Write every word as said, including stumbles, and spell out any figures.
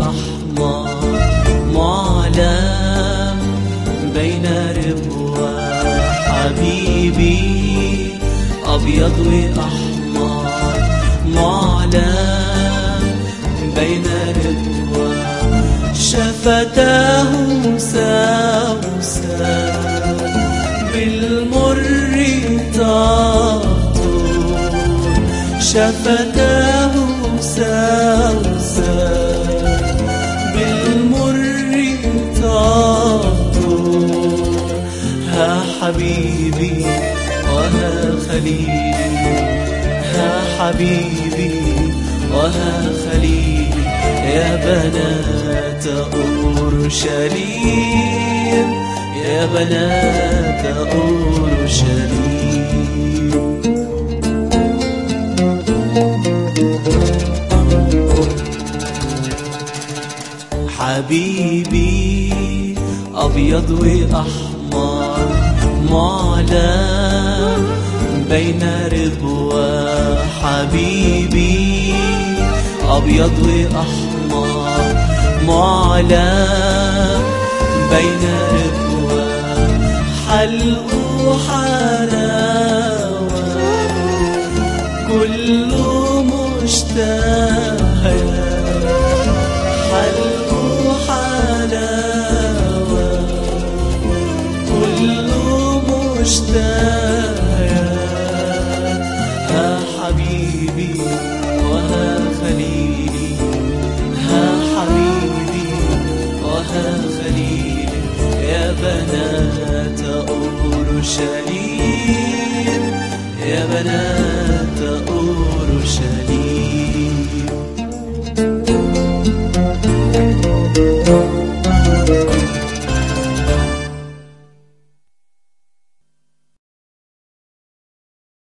وأحمر معلم بين ربوة. حبيبي أبيض وأحمر معلم بين ربوة. شفتاه مساوسة بالمر تطول. شفتاه مساوسة بالمر تطول. ها حبيبي وها خليلي، ها حبيبي وها خليلي، يا بنات أورشليم، يا بنات أورشليم. حبيبي أبيض وأحمر معلم بين ربوة. حبيبي أبيض وأحمر معلم بين ربوة. حلق حلاوة كله مشتهى. حلق حلاوة كله مشتهى. ها حبيبي وها خليلي، ها حبيبي وها خليلي، يا بنات أورشليم، يا بنات